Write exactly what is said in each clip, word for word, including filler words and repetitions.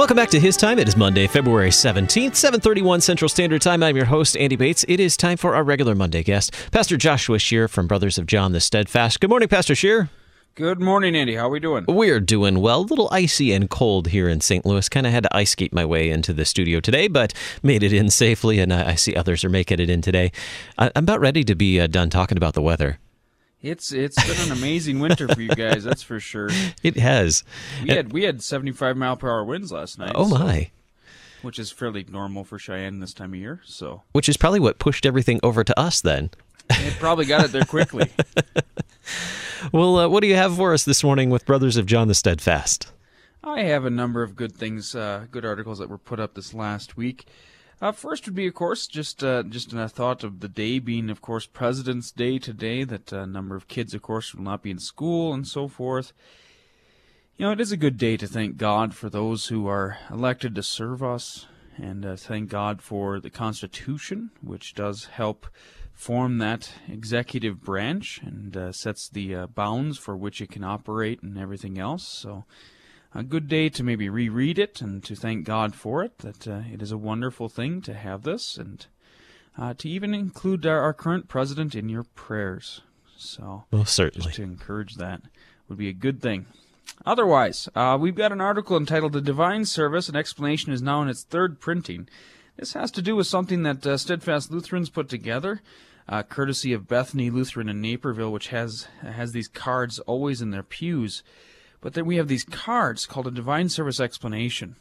Welcome back to His Time. It is Monday, February seventeenth, seven thirty-one Central Standard Time. I'm your host, Andy Bates. It is time for our regular Monday guest, Pastor Joshua Shear from Brothers of John the Steadfast. Good morning, Pastor Shear. Good morning, Andy. How are we doing? We're doing well. A little icy and cold here in Saint Louis. Kind of had to ice skate my way into the studio today, but made it in safely, and I see others are making it in today. I'm about ready to be uh, done talking about the weather. It's it's been an amazing winter for you guys, that's for sure. It has. We had we had seventy-five mile per hour winds last night. Oh my! So, which is fairly normal for Cheyenne this time of year. So, which is probably what pushed everything over to us then. It probably got it there quickly. Well, uh, what do you have for us this morning with Brothers of John the Steadfast? I have a number of good things, uh, good articles that were put up this last week. Uh, first would be, of course, just uh, just a thought of the day being, of course, President's Day today, that a number of kids, of course, will not be in school and so forth. You know, it is a good day to thank God for those who are elected to serve us, and uh, thank God for the Constitution, which does help form that executive branch and uh, sets the uh, bounds for which it can operate and everything else. So, a good day to maybe reread it and to thank God for it, that uh, it is a wonderful thing to have this, and uh, to even include our, our current president in your prayers. So, well, certainly, just to encourage that would be a good thing. Otherwise, uh, we've got an article entitled "The Divine Service, an Explanation" is now in its third printing. This has to do with something that uh, Steadfast Lutherans put together, uh, courtesy of Bethany Lutheran in Naperville, which has has these cards always in their pews. But then we have these cards called a Divine Service Explanation,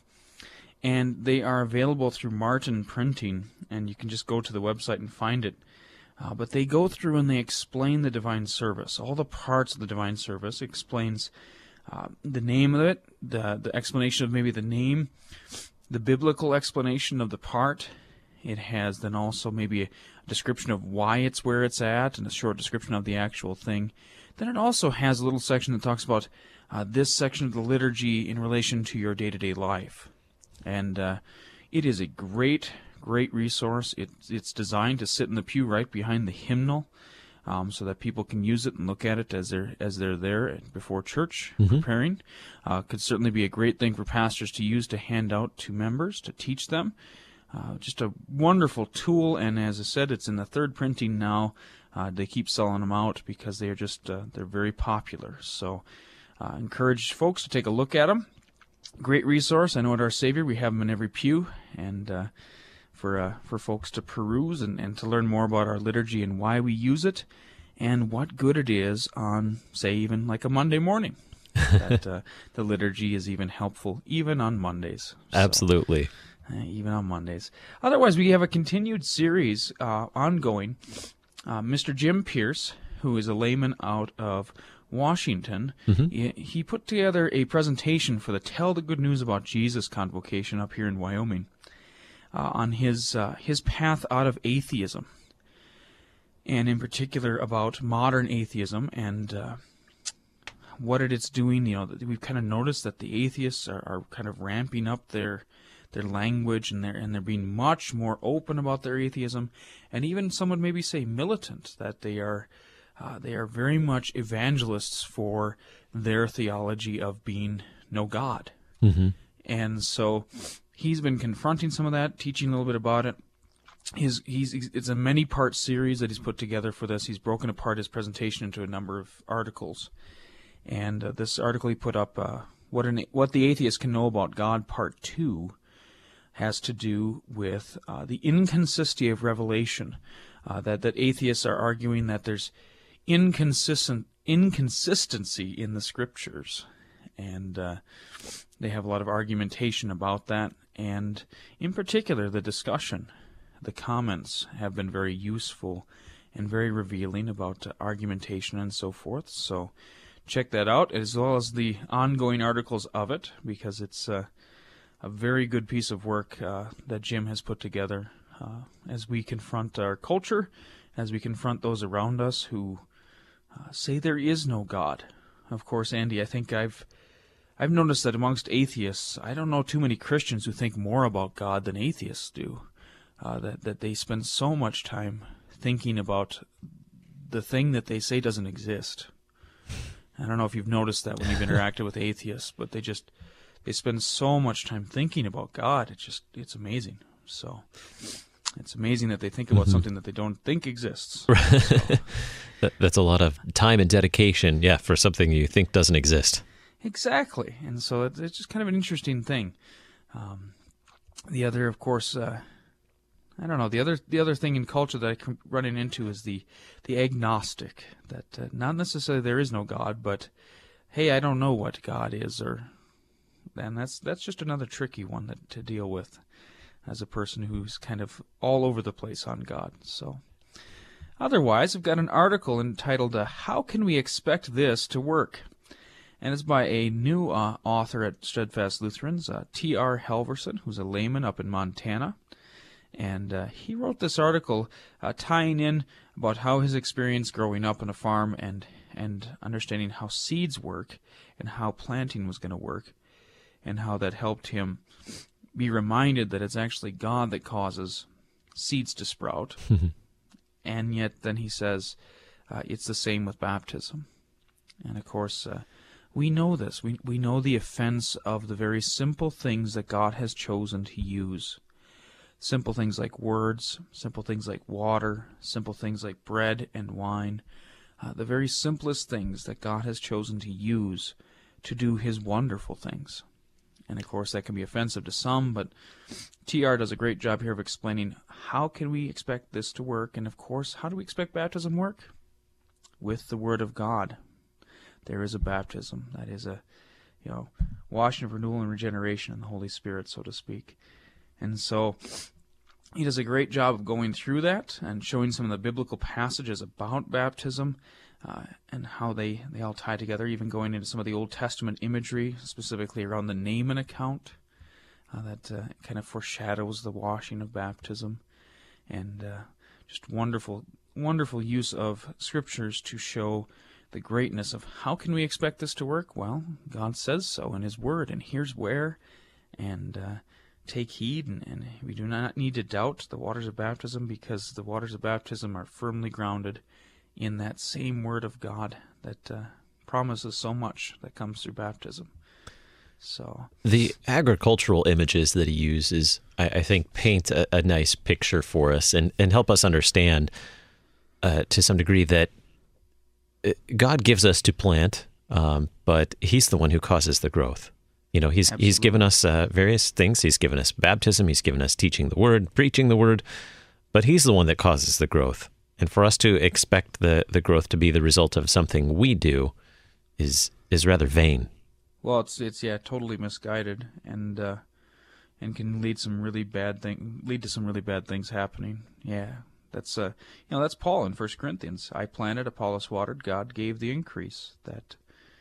and they are available through Martin Printing, and you can just go to the website and find it. Uh, but they go through and they explain the Divine Service, all the parts of the Divine Service. It explains uh, the name of it, the, the explanation of maybe the name, the biblical explanation of the part. It has then also maybe a description of why it's where it's at, and a short description of the actual thing. Then it also has a little section that talks about Uh, this section of the liturgy in relation to your day-to-day life. And uh, it is a great, great resource. It, it's designed to sit in the pew right behind the hymnal, um, so that people can use it and look at it as they're, as they're there before church, mm-hmm. preparing. Uh, could certainly be a great thing for pastors to use to hand out to members, to teach them. Uh, just a wonderful tool, and as I said, it's in the third printing now. Uh, they keep selling them out because they are just, uh, they're very popular. So, Uh, encourage folks to take a look at them. Great resource. I know at Our Savior we have them in every pew, and uh, for uh, for folks to peruse and, and to learn more about our liturgy and why we use it, and what good it is on, say, even like a Monday morning. that uh, the liturgy is even helpful, even on Mondays. So, absolutely. Uh, even on Mondays. Otherwise, we have a continued series uh, ongoing. Uh, Mister Jim Pierce, who is a layman out of Washington, mm-hmm. he, he put together a presentation for the Tell the Good News About Jesus convocation up here in Wyoming uh, on his uh, his path out of atheism, and in particular about modern atheism and uh, what it is doing. You know, we've kind of noticed that the atheists are, are kind of ramping up their their language, and they're and they're being much more open about their atheism, and even some would maybe say militant, that they are. Uh, they are very much evangelists for their theology of being no God. Mm-hmm. And so he's been confronting some of that, teaching a little bit about it. His, he's, it's a many-part series that he's put together for this. He's broken apart his presentation into a number of articles. And uh, this article he put up, uh, what, an, what the Atheist Can Know About God, Part two, has to do with uh, the inconsistency of revelation. Uh, that, that atheists are arguing that there's inconsistent inconsistency in the scriptures, and uh, they have a lot of argumentation about that, and in particular the discussion, the comments have been very useful and very revealing about uh, argumentation and so forth. So check that out, as well as the ongoing articles of it, because it's uh, a very good piece of work uh, that Jim has put together uh, as we confront our culture, as we confront those around us who Uh, say there is no God. Of course, Andy, I think I've I've noticed that amongst atheists, I don't know too many Christians who think more about God than atheists do. Uh, that that they spend so much time thinking about the thing that they say doesn't exist. I don't know if you've noticed that when you've interacted with atheists, but they just they spend so much time thinking about God. It's just, it's amazing. So it's amazing that they think about mm-hmm. something that they don't think exists. So. that, that's a lot of time and dedication, yeah, for something you think doesn't exist. Exactly. And so it's, it's just kind of an interesting thing. Um, the other, of course, uh, I don't know, the other the other thing in culture that I'm running into is the, the agnostic, that uh, not necessarily there is no God, but, hey, I don't know what God is, or and that's that's just another tricky one that, to deal with as a person who's kind of all over the place on God. So, otherwise, I've got an article entitled, uh, How Can We Expect This to Work? And it's by a new uh, author at Steadfast Lutherans, uh, T R Halverson, who's a layman up in Montana. And uh, he wrote this article uh, tying in about how his experience growing up on a farm and, and understanding how seeds work and how planting was going to work, and how that helped him be reminded that it's actually God that causes seeds to sprout. And yet then he says uh, it's the same with baptism. And of course, uh, we know this. We, we know the offense of the very simple things that God has chosen to use. Simple things like words, simple things like water, simple things like bread and wine, uh, the very simplest things that God has chosen to use to do His wonderful things. And of course that can be offensive to some, but T R does a great job here of explaining how can we expect this to work, and of course how do we expect baptism to work? With the Word of God. There is a baptism, that is a, you know, washing of renewal and regeneration in the Holy Spirit, so to speak. And so he does a great job of going through that and showing some of the biblical passages about baptism uh, and how they, they all tie together, even going into some of the Old Testament imagery, specifically around the Naaman account, uh, that uh, kind of foreshadows the washing of baptism. And uh, just wonderful, wonderful use of scriptures to show the greatness of how can we expect this to work? Well, God says so in His Word, and here's where, and uh, take heed, and, and we do not need to doubt the waters of baptism, because the waters of baptism are firmly grounded in that same Word of God that uh, promises so much that comes through baptism. So the agricultural images that he uses, I, I think, paint a, a nice picture for us and, and help us understand uh, to some degree that God gives us to plant, um, but He's the one who causes the growth. You know, He's Absolutely. He's given us uh, various things. He's given us baptism. He's given us teaching the Word, preaching the Word, but He's the one that causes the growth. And for us to expect the, the growth to be the result of something we do is is rather vain. Well, it's it's yeah, totally misguided, and uh, and can lead some really bad thing lead to some really bad things happening. Yeah. That's uh, you know, that's Paul in First Corinthians. I planted, Apollos watered, God gave the increase. That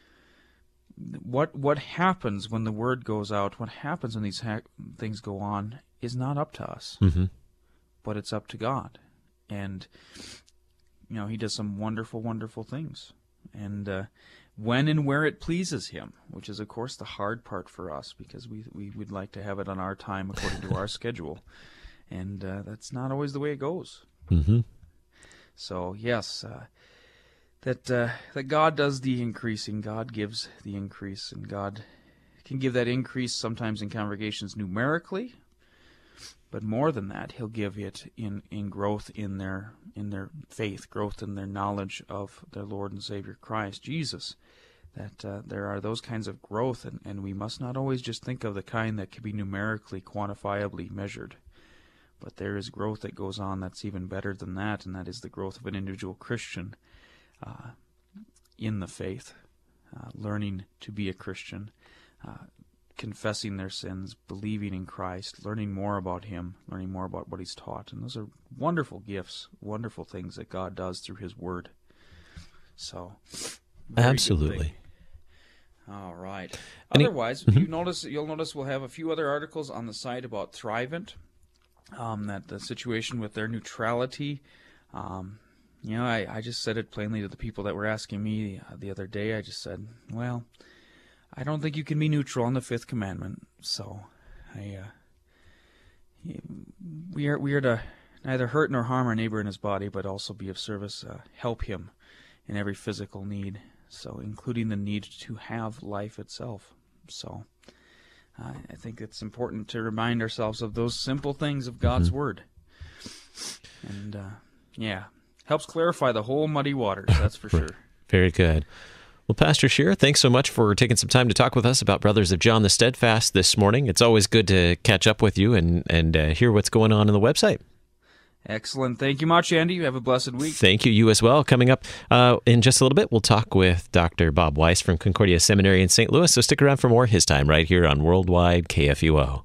what what happens when the word goes out, what happens when these ha- things go on, is not up to us, mm-hmm. but it's up to God. And you know, He does some wonderful, wonderful things, and uh, when and where it pleases Him, which is of course the hard part for us, because we we would like to have it on our time according to our schedule, and uh, that's not always the way it goes. Mm-hmm. So yes, uh, that uh, that God does the increasing. God gives the increase, and God can give that increase sometimes in congregations numerically, but more than that, He'll give it in, in growth in their in their faith, growth in their knowledge of their Lord and Savior Christ Jesus. That uh, there are those kinds of growth, and, and we must not always just think of the kind that can be numerically, quantifiably measured. But there is growth that goes on that's even better than that, and that is the growth of an individual Christian uh, in the faith, uh, learning to be a Christian, uh, confessing their sins, believing in Christ, learning more about Him, learning more about what He's taught. And those are wonderful gifts, wonderful things that God does through His Word. So, absolutely. All right. Any, Otherwise, mm-hmm. you notice you'll notice we'll have a few other articles on the site about Thrivent. Um, that the situation with their neutrality, um, you know, I, I just said it plainly to the people that were asking me uh, the other day. I just said, well, I don't think you can be neutral on the fifth commandment. So, I, uh, we are we are to neither hurt nor harm our neighbor in his body, but also be of service, uh, help him in every physical need. So, including the need to have life itself. So, uh, I think it's important to remind ourselves of those simple things of God's Mm-hmm. Word. And, uh, yeah, helps clarify the whole muddy waters, that's for sure. Very good. Well, Pastor Scheer, thanks so much for taking some time to talk with us about Brothers of John the Steadfast this morning. It's always good to catch up with you and, and uh, hear what's going on in the website. Excellent. Thank you much, Andy. You have a blessed week. Thank you. You as well. Coming up uh, in just a little bit, we'll talk with Doctor Bob Weiss from Concordia Seminary in Saint Louis. So stick around for more his time right here on Worldwide K F U O.